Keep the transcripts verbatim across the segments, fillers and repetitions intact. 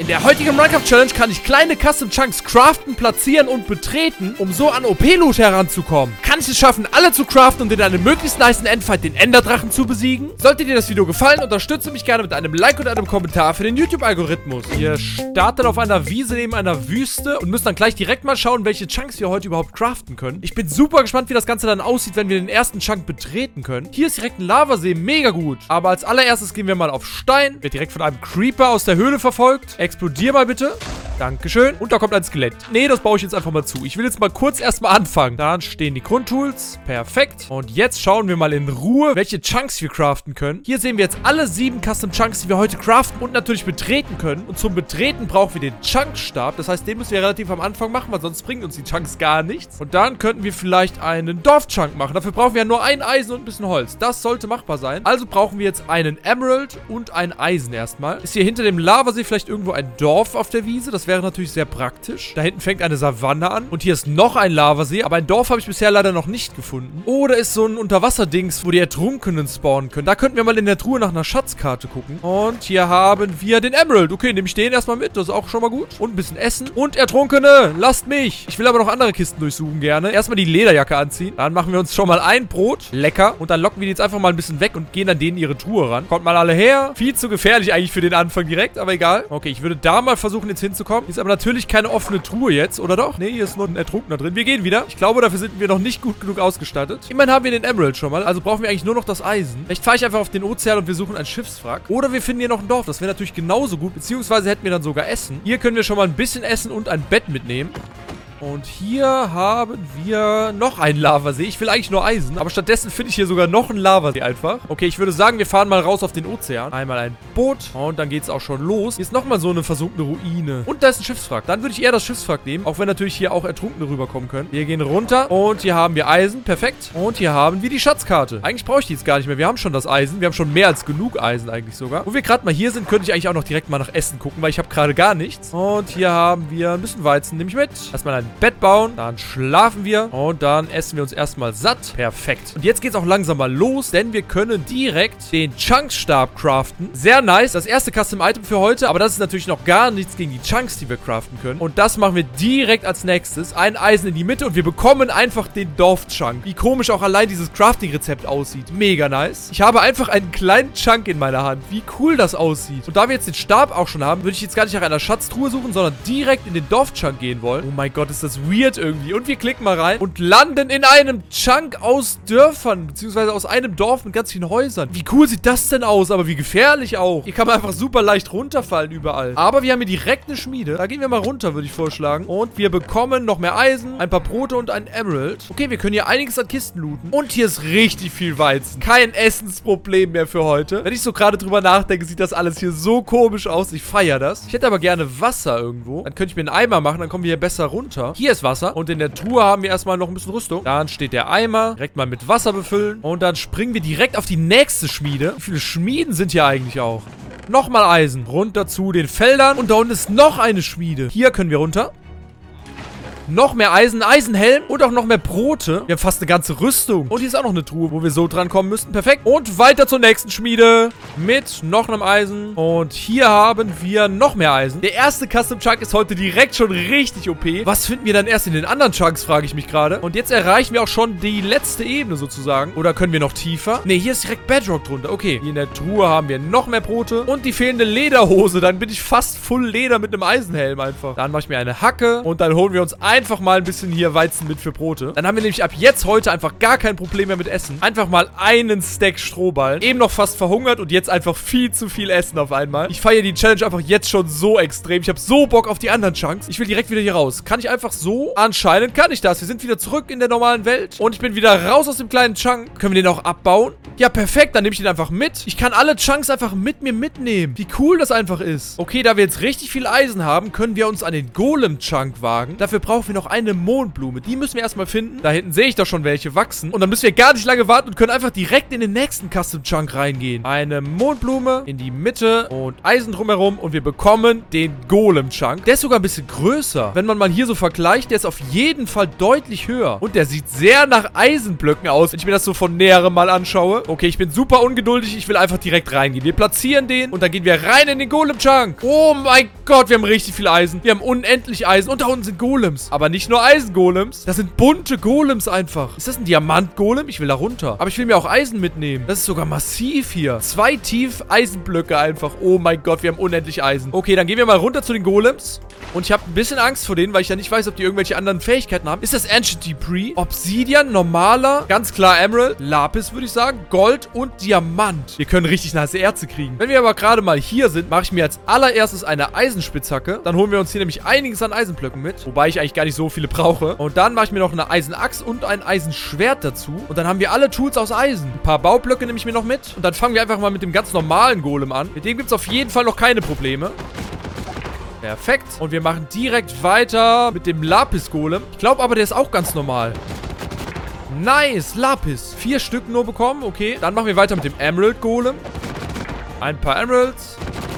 der heutigen Minecraft-Challenge kann ich kleine Custom-Chunks craften, platzieren und betreten, um so an O P-Loot heranzukommen. Kann ich es schaffen, alle zu craften und in einem möglichst nicen Endfight den Enderdrachen zu besiegen? Sollte dir das Video gefallen, unterstütze mich gerne mit einem Like und einem Kommentar für den YouTube-Algorithmus. Ihr startet auf einer Wiese neben einer Wüste und müsst dann gleich direkt mal schauen, welche Chunks wir heute überhaupt craften können. Ich bin super gespannt, wie das Ganze dann aussieht, wenn wir den ersten Chunk betreten können. Hier ist direkt ein Lavasee, mega gut. Aber als allererstes gehen wir mal auf Stein. Wird direkt von einem Creeper aus der Höhle verfolgt. Explodier mal bitte. Dankeschön. Und da kommt ein Skelett. Nee, das baue ich jetzt einfach mal zu. Ich will jetzt mal kurz erstmal anfangen. Dann stehen die Grundtools. Perfekt. Und jetzt schauen wir mal in Ruhe, welche Chunks wir craften können. Hier sehen wir jetzt alle sieben Custom Chunks, die wir heute craften und natürlich betreten können. Und zum Betreten brauchen wir den Chunkstab. Das heißt, den müssen wir relativ am Anfang machen, weil sonst bringen uns die Chunks gar nichts. Und dann könnten wir vielleicht einen Dorfchunk machen. Dafür brauchen wir ja nur ein Eisen und ein bisschen Holz. Das sollte machbar sein. Also brauchen wir jetzt einen Emerald und ein Eisen erstmal. Ist hier hinter dem Lavasee vielleicht irgendwo ein Dorf auf der Wiese? Das wäre natürlich sehr praktisch. Da hinten fängt eine Savanne an. Und hier ist noch ein Lavasee. Aber ein Dorf habe ich bisher leider noch nicht gefunden. Oder ist so ein Unterwasserdings, wo die Ertrunkenen spawnen können. Da könnten wir mal in der Truhe nach einer Schatzkarte gucken. Und hier haben wir den Emerald. Okay, nehme ich den erstmal mit. Das ist auch schon mal gut. Und ein bisschen Essen. Und Ertrunkene, lasst mich. Ich will aber noch andere Kisten durchsuchen gerne. Erstmal die Lederjacke anziehen. Dann machen wir uns schon mal ein Brot. Lecker. Und dann locken wir die jetzt einfach mal ein bisschen weg und gehen dann denen ihre Truhe ran. Kommt mal alle her. Viel zu gefährlich eigentlich für den Anfang direkt, aber egal. Okay, ich würde da mal versuchen, jetzt hinzukommen. Hier ist aber natürlich keine offene Truhe jetzt, oder doch? Nee, hier ist nur ein Ertrunkener drin. Wir gehen wieder. Ich glaube, dafür sind wir noch nicht gut genug ausgestattet. Immerhin haben wir den Emerald schon mal, also brauchen wir eigentlich nur noch das Eisen. Vielleicht fahre ich einfach auf den Ozean und wir suchen ein Schiffswrack. Oder wir finden hier noch ein Dorf. Das wäre natürlich genauso gut, beziehungsweise hätten wir dann sogar Essen. Hier können wir schon mal ein bisschen Essen und ein Bett mitnehmen. Und hier haben wir noch einen Lavasee. Ich will eigentlich nur Eisen, aber stattdessen finde ich hier sogar noch einen Lavasee einfach. Okay, ich würde sagen, wir fahren mal raus auf den Ozean. Einmal ein Boot und dann geht es auch schon los. Hier ist nochmal so eine versunkene Ruine. Und da ist ein Schiffswrack. Dann würde ich eher das Schiffswrack nehmen, auch wenn natürlich hier auch Ertrunkene rüberkommen können. Wir gehen runter und hier haben wir Eisen. Perfekt. Und hier haben wir die Schatzkarte. Eigentlich brauche ich die jetzt gar nicht mehr. Wir haben schon das Eisen. Wir haben schon mehr als genug Eisen eigentlich sogar. Wo wir gerade mal hier sind, könnte ich eigentlich auch noch direkt mal nach Essen gucken, weil ich habe gerade gar nichts. Und hier haben wir ein bisschen Weizen. Nehme ich mit. Erstmal ein Bett bauen, dann schlafen wir und dann essen wir uns erstmal satt. Perfekt. Und jetzt geht es auch langsam mal los, denn wir können direkt den Chunkstab craften. Sehr nice. Das erste Custom-Item für heute, aber das ist natürlich noch gar nichts gegen die Chunks, die wir craften können. Und das machen wir direkt als nächstes. Ein Eisen in die Mitte und wir bekommen einfach den Dorf-Chunk. Wie komisch auch allein dieses Crafting-Rezept aussieht. Mega nice. Ich habe einfach einen kleinen Chunk in meiner Hand. Wie cool das aussieht. Und da wir jetzt den Stab auch schon haben, würde ich jetzt gar nicht nach einer Schatztruhe suchen, sondern direkt in den Dorf-Chunk gehen wollen. Oh mein Gott, ist das weird irgendwie. Und wir klicken mal rein und landen in einem Chunk aus Dörfern, beziehungsweise aus einem Dorf mit ganz vielen Häusern. Wie cool sieht das denn aus, aber wie gefährlich auch. Hier kann man einfach super leicht runterfallen überall. Aber wir haben hier direkt eine Schmiede. Da gehen wir mal runter, würde ich vorschlagen. Und wir bekommen noch mehr Eisen, ein paar Brote und ein Emerald. Okay, wir können hier einiges an Kisten looten. Und hier ist richtig viel Weizen. Kein Essensproblem mehr für heute. Wenn ich so gerade drüber nachdenke, sieht das alles hier so komisch aus. Ich feiere das. Ich hätte aber gerne Wasser irgendwo. Dann könnte ich mir einen Eimer machen, dann kommen wir hier besser runter. Hier ist Wasser. Und in der Truhe haben wir erstmal noch ein bisschen Rüstung. Dann steht der Eimer. Direkt mal mit Wasser befüllen. Und dann springen wir direkt auf die nächste Schmiede. Wie viele Schmieden sind hier eigentlich auch? Nochmal Eisen. Runter zu den Feldern. Und da unten ist noch eine Schmiede. Hier können wir runter. Noch mehr Eisen, Eisenhelm und auch noch mehr Brote. Wir haben fast eine ganze Rüstung. Und hier ist auch noch eine Truhe, wo wir so dran kommen müssten. Perfekt. Und weiter zur nächsten Schmiede. Mit noch einem Eisen. Und hier haben wir noch mehr Eisen. Der erste Custom Chunk ist heute direkt schon richtig O P. Was finden wir dann erst in den anderen Chunks, frage ich mich gerade. Und jetzt erreichen wir auch schon die letzte Ebene sozusagen. Oder können wir noch tiefer? Ne, hier ist direkt Bedrock drunter. Okay. Hier in der Truhe haben wir noch mehr Brote. Und die fehlende Lederhose. Dann bin ich fast full Leder mit einem Eisenhelm einfach. Dann mache ich mir eine Hacke. Und dann holen wir uns ein einfach mal ein bisschen hier Weizen mit für Brote. Dann haben wir nämlich ab jetzt heute einfach gar kein Problem mehr mit Essen. Einfach mal einen Stack Strohballen. Eben noch fast verhungert und jetzt einfach viel zu viel Essen auf einmal. Ich feiere die Challenge einfach jetzt schon so extrem. Ich habe so Bock auf die anderen Chunks. Ich will direkt wieder hier raus. Kann ich einfach so? Anscheinend kann ich das. Wir sind wieder zurück in der normalen Welt. Und ich bin wieder raus aus dem kleinen Chunk. Können wir den auch abbauen? Ja, perfekt. Dann nehme ich den einfach mit. Ich kann alle Chunks einfach mit mir mitnehmen. Wie cool das einfach ist. Okay, da wir jetzt richtig viel Eisen haben, können wir uns an den Golem-Chunk wagen. Dafür brauchen wir noch eine Mondblume. Die müssen wir erstmal finden. Da hinten sehe ich doch schon welche wachsen. Und dann müssen wir gar nicht lange warten und können einfach direkt in den nächsten Custom Chunk reingehen. Eine Mondblume in die Mitte und Eisen drumherum und wir bekommen den Golem Chunk. Der ist sogar ein bisschen größer. Wenn man mal hier so vergleicht, der ist auf jeden Fall deutlich höher. Und der sieht sehr nach Eisenblöcken aus, wenn ich mir das so von näherem mal anschaue. Okay, ich bin super ungeduldig. Ich will einfach direkt reingehen. Wir platzieren den und dann gehen wir rein in den Golem-Chunk. Oh mein Gott, wir haben richtig viel Eisen. Wir haben unendlich Eisen. Und da unten sind Golems. Aber nicht nur Eisengolems. Das sind bunte Golems einfach. Ist das ein Diamant-Golem? Ich will da runter. Aber ich will mir auch Eisen mitnehmen. Das ist sogar massiv hier. Zwei tief Eisenblöcke einfach. Oh mein Gott, wir haben unendlich Eisen. Okay, dann gehen wir mal runter zu den Golems. Und ich habe ein bisschen Angst vor denen, weil ich ja nicht weiß, ob die irgendwelche anderen Fähigkeiten haben. Ist das Ancient Debris? Obsidian, normaler, ganz klar Emerald, Lapis würde ich sagen, Gold und Diamant. Wir können richtig nice Erze kriegen. Wenn wir aber gerade mal hier sind, mache ich mir als allererstes eine Eisenspitzhacke. Dann holen wir uns hier nämlich einiges an Eisenblöcken mit. Wobei ich eigentlich gar nicht so viele brauche. Und dann mache ich mir noch eine Eisenachs und ein Eisenschwert dazu. Und dann haben wir alle Tools aus Eisen. Ein paar Baublöcke nehme ich mir noch mit. Und dann fangen wir einfach mal mit dem ganz normalen Golem an. Mit dem gibt es auf jeden Fall noch keine Probleme. Perfekt. Und wir machen direkt weiter mit dem Lapis-Golem. Ich glaube aber, der ist auch ganz normal. Nice, Lapis. Vier Stück nur bekommen, okay. Dann machen wir weiter mit dem Emerald-Golem. Ein paar Emeralds.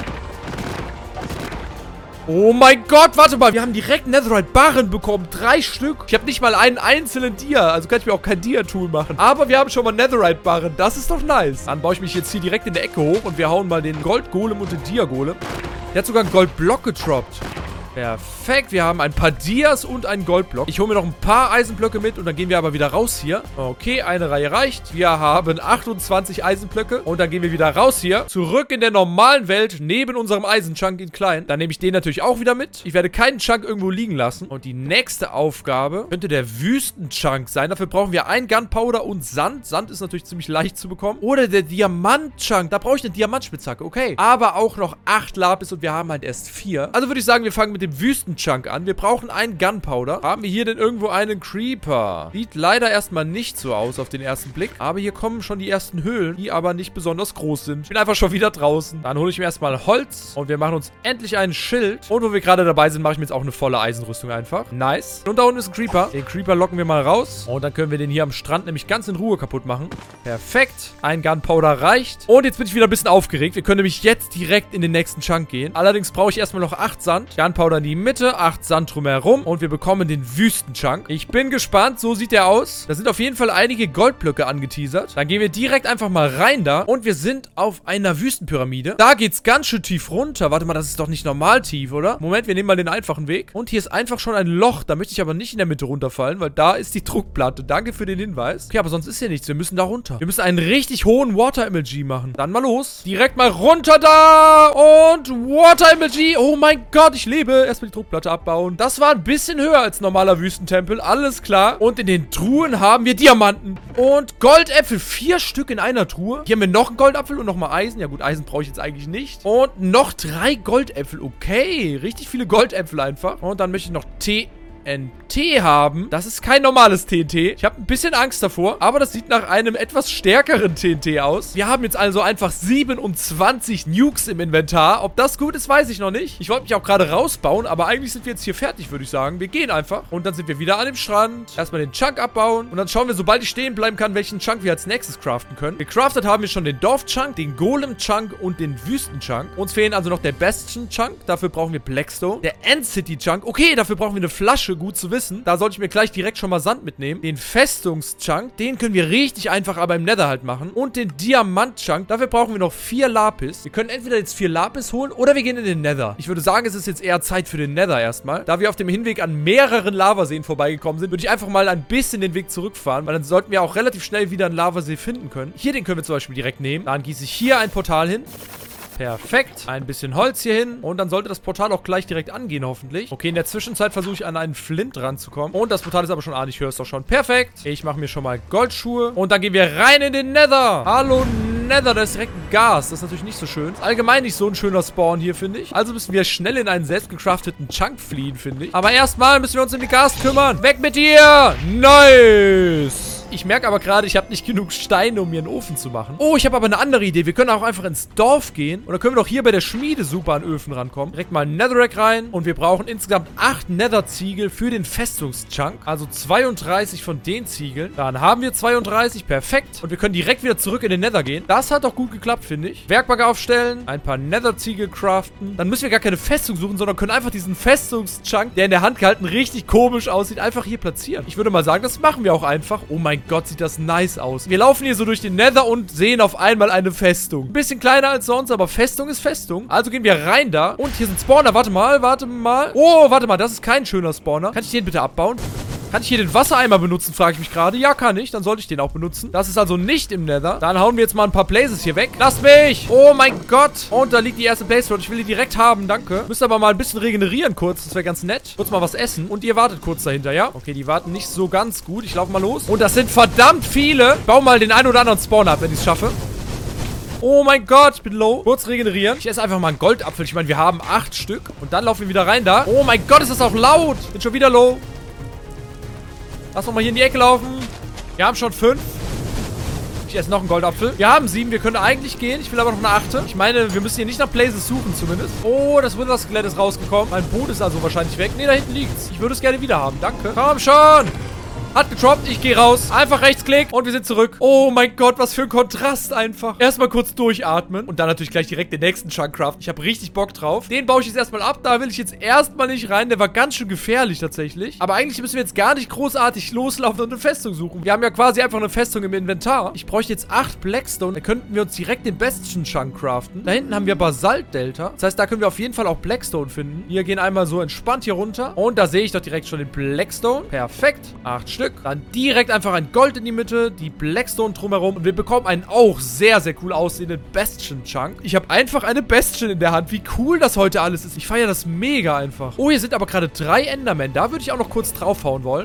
Oh mein Gott, warte mal. Wir haben direkt Netherite-Barren bekommen. Drei Stück. Ich habe nicht mal einen einzelnen Dia. Also kann ich mir auch kein Dia-Tool machen. Aber wir haben schon mal Netherite-Barren. Das ist doch nice. Dann baue ich mich jetzt hier direkt in der Ecke hoch. Und wir hauen mal den Gold-Golem und den Dia-Golem. Der hat sogar einen Goldblock getroppt. Perfekt. Wir haben ein paar Dias und einen Goldblock. Ich hole mir noch ein paar Eisenblöcke mit und dann gehen wir aber wieder raus hier. Okay, eine Reihe reicht. Wir haben achtundzwanzig Eisenblöcke und dann gehen wir wieder raus hier. Zurück in der normalen Welt, neben unserem Eisenchunk in klein. Dann nehme ich den natürlich auch wieder mit. Ich werde keinen Chunk irgendwo liegen lassen. Und die nächste Aufgabe könnte der Wüstenchunk sein. Dafür brauchen wir ein Gunpowder und Sand. Sand ist natürlich ziemlich leicht zu bekommen. Oder der Diamantchunk. Da brauche ich eine Diamantspitzhacke. Okay. Aber auch noch acht Lapis und wir haben halt erst vier. Also würde ich sagen, wir fangen mit dem Wüstenchunk an. Wir brauchen einen Gunpowder. Haben wir hier denn irgendwo einen Creeper? Sieht leider erstmal nicht so aus auf den ersten Blick. Aber hier kommen schon die ersten Höhlen, die aber nicht besonders groß sind. Ich bin einfach schon wieder draußen. Dann hole ich mir erstmal Holz und wir machen uns endlich ein Schild. Und wo wir gerade dabei sind, mache ich mir jetzt auch eine volle Eisenrüstung einfach. Nice. Und da unten ist ein Creeper. Den Creeper locken wir mal raus. Und dann können wir den hier am Strand nämlich ganz in Ruhe kaputt machen. Perfekt. Ein Gunpowder reicht. Und jetzt bin ich wieder ein bisschen aufgeregt. Wir können nämlich jetzt direkt in den nächsten Chunk gehen. Allerdings brauche ich erstmal noch acht Sand. Gunpowder in die Mitte, acht Sand drumherum und wir bekommen den Wüstenchunk. Ich bin gespannt, so sieht der aus. Da sind auf jeden Fall einige Goldblöcke angeteasert. Dann gehen wir direkt einfach mal rein da und wir sind auf einer Wüstenpyramide. Da geht's ganz schön tief runter. Warte mal, das ist doch nicht normal tief, oder? Moment, wir nehmen mal den einfachen Weg. Und hier ist einfach schon ein Loch. Da möchte ich aber nicht in der Mitte runterfallen, weil da ist die Druckplatte. Danke für den Hinweis. Okay, aber sonst ist hier nichts. Wir müssen da runter. Wir müssen einen richtig hohen Water-M L G machen. Dann mal los. Direkt mal runter da und Water-M L G. Oh mein Gott, ich lebe. Erstmal die Druckplatte abbauen. Das war ein bisschen höher als normaler Wüstentempel. Alles klar. Und in den Truhen haben wir Diamanten und Goldäpfel. Vier Stück in einer Truhe. Hier haben wir noch einen Goldapfel und nochmal Eisen. Ja gut, Eisen brauche ich jetzt eigentlich nicht. Und noch drei Goldäpfel. Okay, richtig viele Goldäpfel einfach. Und dann möchte ich noch T N T haben. Das ist kein normales T N T. Ich habe ein bisschen Angst davor, aber das sieht nach einem etwas stärkeren T N T aus. Wir haben jetzt also einfach siebenundzwanzig Nukes im Inventar. Ob das gut ist, weiß ich noch nicht. Ich wollte mich auch gerade rausbauen, aber eigentlich sind wir jetzt hier fertig, würde ich sagen. Wir gehen einfach und dann sind wir wieder an dem Strand. Erstmal den Chunk abbauen und dann schauen wir, sobald ich stehen bleiben kann, welchen Chunk wir als nächstes craften können. Gecraftet haben wir schon den Dorf-Chunk, den Golem-Chunk und den Wüsten-Chunk. Uns fehlen also noch der Bastion-Chunk. Dafür brauchen wir Blackstone. Der End-City-Chunk. Okay, dafür brauchen wir eine Flasche. Gut zu wissen. Da sollte ich mir gleich direkt schon mal Sand mitnehmen. Den Festungs-Chunk, den können wir richtig einfach aber im Nether halt machen. Und den Diamant-Chunk, dafür brauchen wir noch vier Lapis. Wir können entweder jetzt vier Lapis holen oder wir gehen in den Nether. Ich würde sagen, es ist jetzt eher Zeit für den Nether erstmal. Da wir auf dem Hinweg an mehreren Lavaseen vorbeigekommen sind, würde ich einfach mal ein bisschen den Weg zurückfahren, weil dann sollten wir auch relativ schnell wieder einen Lavasee finden können. Hier, den können wir zum Beispiel direkt nehmen. Dann gieße ich hier ein Portal hin. Perfekt. Ein bisschen Holz hier hin. Und dann sollte das Portal auch gleich direkt angehen, hoffentlich. Okay, in der Zwischenzeit versuche ich an einen Flint ranzukommen. Und das Portal ist aber schon an. Ich höre es doch schon. Perfekt. Ich mache mir schon mal Goldschuhe. Und dann gehen wir rein in den Nether. Hallo Nether, da ist direkt ein Gas. Das ist natürlich nicht so schön. Ist allgemein nicht so ein schöner Spawn hier, finde ich. Also müssen wir schnell in einen selbst gecrafteten Chunk fliehen, finde ich. Aber erstmal müssen wir uns um die Gas kümmern. Weg mit dir. Nice. Ich merke aber gerade, ich habe nicht genug Steine, um mir einen Ofen zu machen. Oh, ich habe aber eine andere Idee. Wir können auch einfach ins Dorf gehen. Und dann können wir doch hier bei der Schmiede super an Öfen rankommen. Direkt mal ein Netherrack rein. Und wir brauchen insgesamt acht Nether-Ziegel für den Festungschunk. Also zweiunddreißig von den Ziegeln. Dann haben wir zweiunddreißig. Perfekt. Und wir können direkt wieder zurück in den Nether gehen. Das hat doch gut geklappt, finde ich. Werkbank aufstellen. Ein paar Nether-Ziegel craften. Dann müssen wir gar keine Festung suchen, sondern können einfach diesen Festungschunk, der in der Hand gehalten richtig komisch aussieht, einfach hier platzieren. Ich würde mal sagen, das machen wir auch einfach. Oh mein mein Gott, sieht das nice aus. Wir laufen hier so durch den Nether und sehen auf einmal eine Festung. Ein bisschen kleiner als sonst, aber Festung ist Festung. Also gehen wir rein da. Und hier sind Spawner. Warte mal, warte mal. Oh, warte mal, das ist kein schöner Spawner. Kann ich den bitte abbauen? Kann ich hier den Wassereimer benutzen, frage ich mich gerade. Ja, kann ich. Dann sollte ich den auch benutzen. Das ist also nicht im Nether. Dann hauen wir jetzt mal ein paar Blazes hier weg. Lasst mich! Oh mein Gott! Und da liegt die erste Blaze Rod. Ich will die direkt haben, danke. Müsst aber mal ein bisschen regenerieren kurz. Das wäre ganz nett. Kurz mal was essen. Und ihr wartet kurz dahinter, ja? Okay, die warten nicht so ganz gut. Ich laufe mal los. Und das sind verdammt viele. Ich baue mal den einen oder anderen Spawner ab, wenn ich es schaffe. Oh mein Gott, ich bin low. Kurz regenerieren. Ich esse einfach mal einen Goldapfel. Ich meine, wir haben acht Stück. Und dann laufen wir wieder rein da. Oh mein Gott, ist das auch laut. Bin schon wieder low. Lass noch mal hier in die Ecke laufen. Wir haben schon fünf. Ich esse noch einen Goldapfel. Wir haben sieben. Wir können eigentlich gehen. Ich will aber noch eine achte. Ich meine, wir müssen hier nicht nach Blazes suchen zumindest. Oh, das Wither-Skelett ist rausgekommen. Mein Boot ist also wahrscheinlich weg. Ne, da hinten liegt's. Ich würde es gerne wieder haben. Danke. Komm schon. Hat getroppt, ich gehe raus. Einfach Rechtsklick und wir sind zurück. Oh mein Gott, was für ein Kontrast einfach. Erstmal kurz durchatmen und dann natürlich gleich direkt den nächsten Chunk craften. Ich habe richtig Bock drauf. Den baue ich jetzt erstmal ab. Da will ich jetzt erstmal nicht rein. Der war ganz schön gefährlich tatsächlich. Aber eigentlich müssen wir jetzt gar nicht großartig loslaufen und eine Festung suchen. Wir haben ja quasi einfach eine Festung im Inventar. Ich bräuchte jetzt acht Blackstone. Da könnten wir uns direkt den besten Chunk craften. Da hinten haben wir Basalt-Delta. Das heißt, da können wir auf jeden Fall auch Blackstone finden. Wir gehen einmal so entspannt hier runter. Und da sehe ich doch direkt schon den Blackstone. Perfekt. Acht Stück. Dann direkt einfach ein Gold in die Mitte, die Blackstone drumherum und wir bekommen einen auch sehr, sehr cool aussehenden Bastion-Chunk. Ich habe einfach eine Bastion in der Hand. Wie cool das heute alles ist. Ich feiere das mega einfach. Oh, hier sind aber gerade drei Endermen. Da würde ich auch noch kurz draufhauen wollen.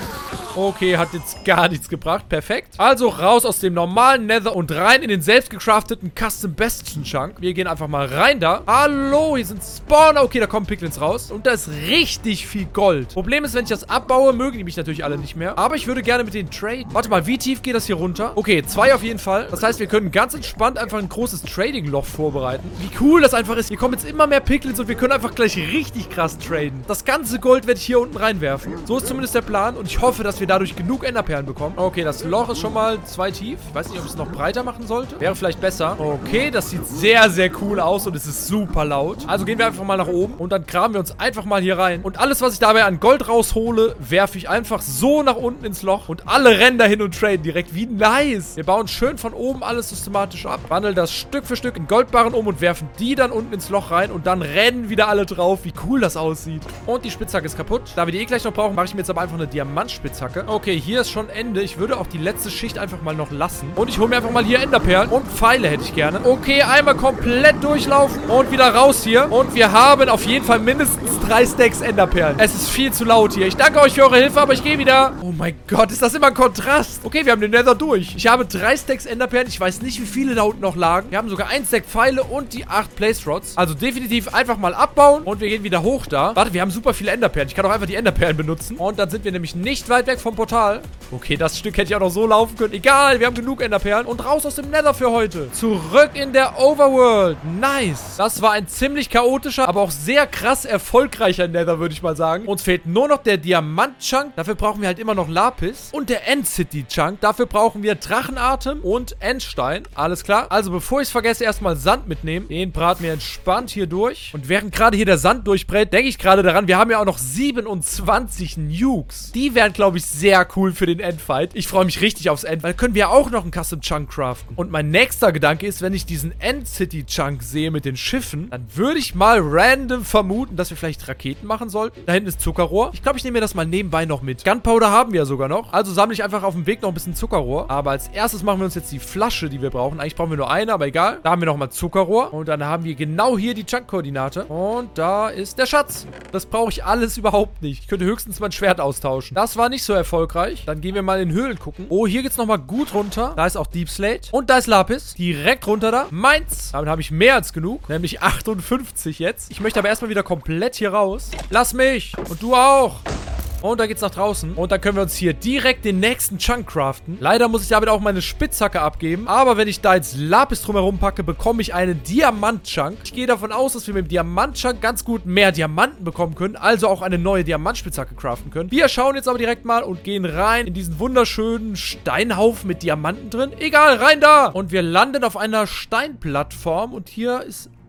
Okay, hat jetzt gar nichts gebracht. Perfekt. Also raus aus dem normalen Nether und rein in den selbst gecrafteten Custom Bastion Chunk. Wir gehen einfach mal rein da. Hallo, hier sind Spawner. Okay, da kommen Piglins raus. Und da ist richtig viel Gold. Problem ist, wenn ich das abbaue, mögen die mich natürlich alle nicht mehr. Aber ich würde gerne mit denen traden. Warte mal, wie tief geht das hier runter? Okay, zwei auf jeden Fall. Das heißt, wir können ganz entspannt einfach ein großes Trading-Loch vorbereiten. Wie cool das einfach ist. Hier kommen jetzt immer mehr Piglins und wir können einfach gleich richtig krass traden. Das ganze Gold werde ich hier unten reinwerfen. So ist zumindest der Plan. Und ich hoffe, dass wir dadurch genug Enderperlen bekommen. Okay, das Loch ist schon mal zwei tief. Ich weiß nicht, ob ich es noch breiter machen sollte. Wäre vielleicht besser. Okay, das sieht sehr, sehr cool aus und es ist super laut. Also gehen wir einfach mal nach oben und dann graben wir uns einfach mal hier rein. Und alles, was ich dabei an Gold raushole, werfe ich einfach so nach unten ins Loch und alle rennen dahin und traden direkt. Wie nice. Wir bauen schön von oben alles systematisch ab, wandeln das Stück für Stück in Goldbarren um und werfen die dann unten ins Loch rein und dann rennen wieder alle drauf. Wie cool das aussieht. Und die Spitzhacke ist kaputt. Da wir die eh gleich noch brauchen, mache ich mir jetzt aber einfach eine Diamantspitzhacke. Okay, hier ist schon Ende. Ich würde auch die letzte Schicht einfach mal noch lassen. Und ich hole mir einfach mal hier Enderperlen. Und Pfeile hätte ich gerne. Okay, einmal komplett durchlaufen. Und wieder raus hier. Und wir haben auf jeden Fall mindestens drei Stacks Enderperlen. Es ist viel zu laut hier. Ich danke euch für eure Hilfe, aber ich gehe wieder. Oh mein Gott, ist das immer ein Kontrast. Okay, wir haben den Nether durch. Ich habe drei Stacks Enderperlen. Ich weiß nicht, wie viele da unten noch lagen. Wir haben sogar ein Stack Pfeile und die acht Place Rods. Also definitiv einfach mal abbauen. Und wir gehen wieder hoch da. Warte, wir haben super viele Enderperlen. Ich kann auch einfach die Enderperlen benutzen. Und dann sind wir nämlich nicht weit weg vom Portal. Okay, das Stück hätte ich auch noch so laufen können. Egal, wir haben genug Enderperlen. Und raus aus dem Nether für heute. Zurück in der Overworld. Nice. Das war ein ziemlich chaotischer, aber auch sehr krass erfolgreicher Nether, würde ich mal sagen. Uns fehlt nur noch der Diamant-Chunk. Dafür brauchen wir halt immer noch Lapis. Und der End-City-Chunk. Dafür brauchen wir Drachenatem und Endstein. Alles klar. Also, bevor ich es vergesse, erstmal Sand mitnehmen. Den braten wir entspannt hier durch. Und während gerade hier der Sand durchbrät, denke ich gerade daran, wir haben ja auch noch siebenundzwanzig Nukes. Die wären, glaube ich, sehr cool für den Endfight. Ich freue mich richtig aufs End, weil können wir auch noch einen Custom Chunk craften. Und mein nächster Gedanke ist, wenn ich diesen End-City Chunk sehe mit den Schiffen, dann würde ich mal random vermuten, dass wir vielleicht Raketen machen sollten. Da hinten ist Zuckerrohr. Ich glaube, ich nehme mir das mal nebenbei noch mit. Gunpowder haben wir ja sogar noch. Also sammle ich einfach auf dem Weg noch ein bisschen Zuckerrohr. Aber als erstes machen wir uns jetzt die Flasche, die wir brauchen. Eigentlich brauchen wir nur eine, aber egal. Da haben wir nochmal Zuckerrohr. Und dann haben wir genau hier die Chunk-Koordinate. Und da ist der Schatz. Das brauche ich alles überhaupt nicht. Ich könnte höchstens mein Schwert austauschen. Das war nicht so erfolgreich. Dann gehen wir mal in Höhlen gucken. Oh, hier geht's nochmal gut runter. Da ist auch Deep Slate. Und da ist Lapis. Direkt runter da. Meins. Damit habe ich mehr als genug. Nämlich achtundfünfzig jetzt. Ich möchte aber erstmal wieder komplett hier raus. Lass mich. Und du auch. Und da geht's nach draußen. Und dann können wir uns hier direkt den nächsten Chunk craften. Leider muss ich damit auch meine Spitzhacke abgeben. Aber wenn ich da jetzt Lapis drumherum packe, bekomme ich einen Diamant-Chunk. Ich gehe davon aus, dass wir mit dem Diamant-Chunk ganz gut mehr Diamanten bekommen können. Also auch eine neue Diamantspitzhacke craften können. Wir schauen jetzt aber direkt mal und gehen rein in diesen wunderschönen Steinhaufen mit Diamanten drin. Egal, rein da! Und wir landen auf einer Steinplattform. Und hier ist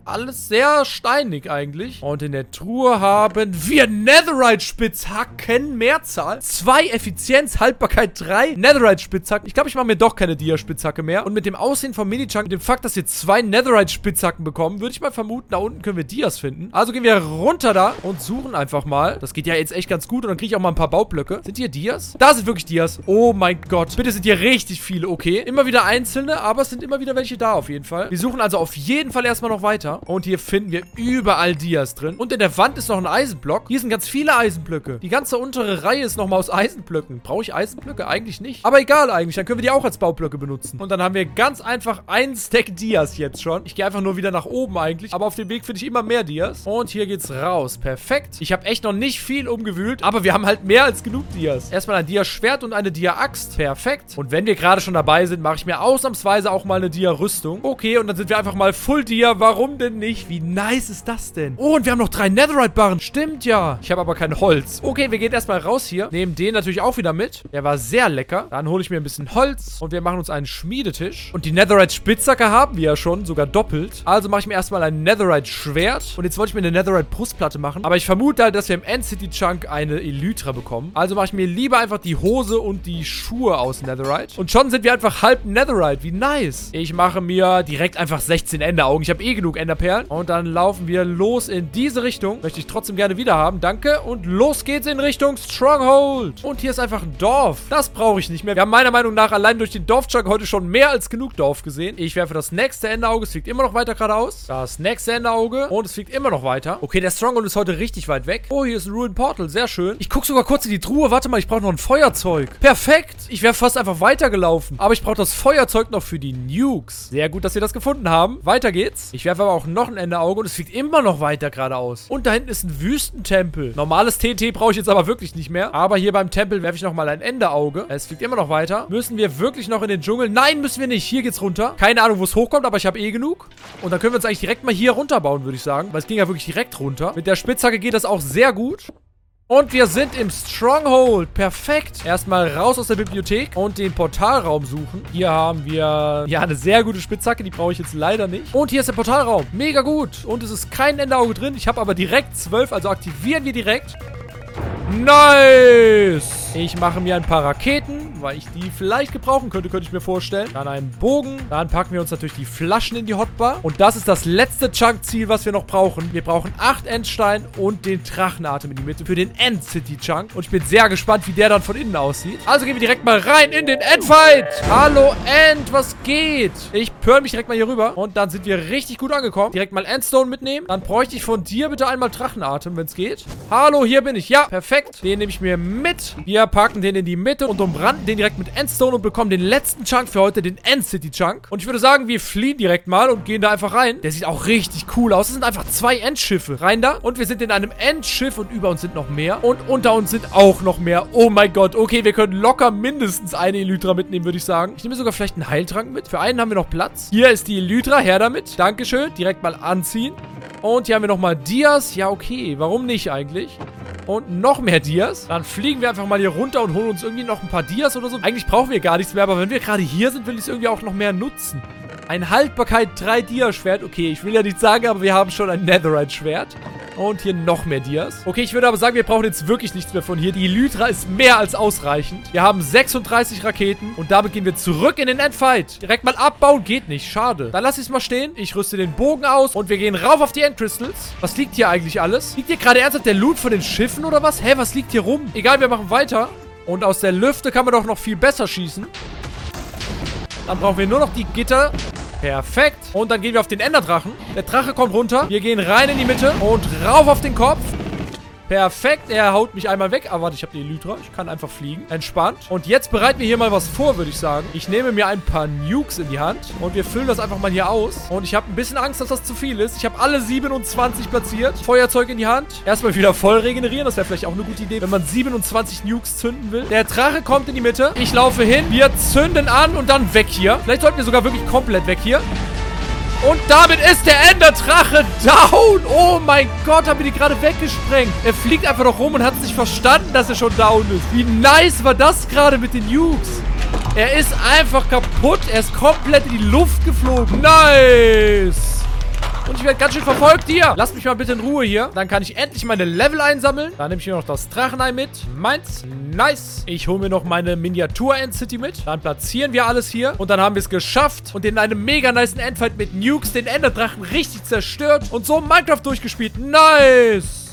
Alles sehr steinig eigentlich. Und in der Truhe haben wir Netherite-Spitzhacken, Mehrzahl. Zwei Effizienz, Haltbarkeit drei, Netherite-Spitzhacken. Ich glaube, ich mache mir doch keine Dia-Spitzhacke mehr. Und mit dem Aussehen von Mini-Chunk, mit dem Fakt, dass wir zwei Netherite-Spitzhacken bekommen, würde ich mal vermuten, da unten können wir Dias finden. Also gehen wir runter da und suchen einfach mal. Das geht ja jetzt echt ganz gut. Und dann kriege ich auch mal ein paar Baublöcke. Sind hier Dias? Da sind wirklich Dias. Oh mein Gott. Bitte sind hier richtig viele. Okay. Immer wieder einzelne, aber es sind immer wieder welche da auf jeden Fall. Wir suchen also auf jeden Fall erstmal noch weiter. Und hier finden wir überall Dias drin. Und in der Wand ist noch ein Eisenblock. Hier sind ganz viele Eisenblöcke. Die ganze untere Reihe ist nochmal aus Eisenblöcken. Brauche ich Eisenblöcke? Eigentlich nicht. Aber egal eigentlich. Dann können wir die auch als Baublöcke benutzen. Und dann haben wir ganz einfach ein Stack Dias jetzt schon. Ich gehe einfach nur wieder nach oben eigentlich. Aber auf dem Weg finde ich immer mehr Dias. Und hier geht's raus. Perfekt. Ich habe echt noch nicht viel umgewühlt. Aber wir haben halt mehr als genug Dias. Erstmal ein Dia-Schwert und eine Dia-Axt. Perfekt. Und wenn wir gerade schon dabei sind, mache ich mir ausnahmsweise auch mal eine Dia-Rüstung. Okay, und dann sind wir einfach mal Full Dia. Warum denn nicht? Wie nice ist das denn? Oh, und wir haben noch drei Netherite-Barren. Stimmt ja. Ich habe aber kein Holz. Okay, wir gehen erstmal raus hier. Nehmen den natürlich auch wieder mit. Der war sehr lecker. Dann hole ich mir ein bisschen Holz. Und wir machen uns einen Schmiedetisch. Und die Netherite-Spitzhacke haben wir ja schon. Sogar doppelt. Also mache ich mir erstmal ein Netherite-Schwert. Und jetzt wollte ich mir eine Netherite-Brustplatte machen. Aber ich vermute halt, dass wir im End-City-Chunk eine Elytra bekommen. Also mache ich mir lieber einfach die Hose und die Schuhe aus Netherite. Und schon sind wir einfach halb Netherite. Wie nice. Ich mache mir direkt einfach sechzehn Enderaugen. Ich habe eh genug Enderperlen. Und dann laufen wir los in diese Richtung. Möchte ich trotzdem gerne wieder haben. Danke. Und los geht's in Richtung Stronghold. Und hier ist einfach ein Dorf. Das brauche ich nicht mehr. Wir haben meiner Meinung nach allein durch den Dorfchunk heute schon mehr als genug Dorf gesehen. Ich werfe das nächste Enderauge. Es fliegt immer noch weiter geradeaus. Das nächste Enderauge. Und es fliegt immer noch weiter. Okay, der Stronghold ist heute richtig weit weg. Oh, hier ist ein Ruined Portal. Sehr schön. Ich gucke sogar kurz in die Truhe. Warte mal, ich brauche noch ein Feuerzeug. Perfekt. Ich wäre fast einfach weitergelaufen. Aber ich brauche das Feuerzeug noch für die Nukes. Sehr gut, dass wir das gefunden haben. Weiter geht's. Ich werfe aber auch noch ein Enderauge und es fliegt immer noch weiter geradeaus. Und da hinten ist ein Wüstentempel. Normales T N T brauche ich jetzt aber wirklich nicht mehr. Aber hier beim Tempel werfe ich nochmal ein Enderauge. Es fliegt immer noch weiter. Müssen wir wirklich noch in den Dschungel? Nein, müssen wir nicht. Hier geht's runter. Keine Ahnung, wo es hochkommt, aber ich habe eh genug. Und dann können wir uns eigentlich direkt mal hier runterbauen, würde ich sagen. Weil es ging ja wirklich direkt runter. Mit der Spitzhacke geht das auch sehr gut. Und wir sind im Stronghold. Perfekt. Erstmal raus aus der Bibliothek und den Portalraum suchen. Hier haben wir ja eine sehr gute Spitzhacke. Die brauche ich jetzt leider nicht. Und hier ist der Portalraum. Mega gut. Und es ist kein Enderauge drin. Ich habe aber direkt zwölf. Also aktivieren wir direkt. Nice. Ich mache mir ein paar Raketen, weil ich die vielleicht gebrauchen könnte, könnte ich mir vorstellen. Dann einen Bogen. Dann packen wir uns natürlich die Flaschen in die Hotbar. Und das ist das letzte Chunk-Ziel, was wir noch brauchen. Wir brauchen acht Endstein und den Drachenatem in die Mitte für den End-City-Chunk. Und ich bin sehr gespannt, wie der dann von innen aussieht. Also gehen wir direkt mal rein in den Endfight. Hallo End, was geht? Ich pörn mich direkt mal hier rüber. Und dann sind wir richtig gut angekommen. Direkt mal Endstone mitnehmen. Dann bräuchte ich von dir bitte einmal Drachenatem, wenn es geht. Hallo, hier bin ich. Ja, perfekt. Den nehme ich mir mit. Wir packen den in die Mitte und umranden den direkt mit Endstone und bekommen den letzten Chunk für heute, den End-City-Chunk. Und ich würde sagen, wir fliehen direkt mal und gehen da einfach rein. Der sieht auch richtig cool aus. Das sind einfach zwei Endschiffe. Rein da. Und wir sind in einem Endschiff und über uns sind noch mehr. Und unter uns sind auch noch mehr. Oh mein Gott. Okay, wir können locker mindestens eine Elytra mitnehmen, würde ich sagen. Ich nehme sogar vielleicht einen Heiltrank mit. Für einen haben wir noch Platz. Hier ist die Elytra. Her damit. Dankeschön. Direkt mal anziehen. Und hier haben wir nochmal Dias. Ja, okay. Warum nicht eigentlich? Und noch mehr Dias. Dann fliegen wir einfach mal hier runter und holen uns irgendwie noch ein paar Dias oder so. Eigentlich brauchen wir gar nichts mehr, aber wenn wir gerade hier sind, will ich es irgendwie auch noch mehr nutzen. Ein Haltbarkeit drei Dia-Schwert. Okay, ich will ja nicht sagen, aber wir haben schon ein Netherite-Schwert. Und hier noch mehr Dias. Okay, ich würde aber sagen, wir brauchen jetzt wirklich nichts mehr von hier. Die Elytra ist mehr als ausreichend. Wir haben sechsunddreißig Raketen. Und damit gehen wir zurück in den Endfight. Direkt mal abbauen geht nicht. Schade. Dann lass ich es mal stehen. Ich rüste den Bogen aus. Und wir gehen rauf auf die Endcrystals. Was liegt hier eigentlich alles? Liegt hier gerade ernsthaft der Loot von den Schiffen oder was? Hä, was liegt hier rum? Egal, wir machen weiter. Und aus der Lüfte kann man doch noch viel besser schießen. Dann brauchen wir nur noch die Gitter. Perfekt. Und dann gehen wir auf den Enderdrachen. Der Drache kommt runter. Wir gehen rein in die Mitte und rauf auf den Kopf. Perfekt. Er haut mich einmal weg. Aber warte, ich habe die Elytra. Ich kann einfach fliegen. Entspannt. Und jetzt bereiten wir hier mal was vor, würde ich sagen. Ich nehme mir ein paar Nukes in die Hand. Und wir füllen das einfach mal hier aus. Und ich habe ein bisschen Angst, dass das zu viel ist. Ich habe alle siebenundzwanzig platziert. Feuerzeug in die Hand. Erstmal wieder voll regenerieren. Das wäre vielleicht auch eine gute Idee, wenn man siebenundzwanzig Nukes zünden will. Der Drache kommt in die Mitte. Ich laufe hin. Wir zünden an und dann weg hier. Vielleicht sollten wir sogar wirklich komplett weg hier. Und damit ist der Enderdrache down. Oh mein Gott, haben wir die gerade weggesprengt. Er fliegt einfach noch rum und hat es nicht verstanden, dass er schon down ist. Wie nice war das gerade mit den Nukes? Er ist einfach kaputt. Er ist komplett in die Luft geflogen. Nice. Und ich werde ganz schön verfolgt hier. Lasst mich mal bitte in Ruhe hier. Dann kann ich endlich meine Level einsammeln. Dann nehme ich mir noch das Drachenei mit. Meins. Nice. Ich hole mir noch meine Miniatur-End-City mit. Dann platzieren wir alles hier. Und dann haben wir es geschafft. Und in einem mega nicen Endfight mit Nukes den Enderdrachen richtig zerstört. Und so Minecraft durchgespielt. Nice.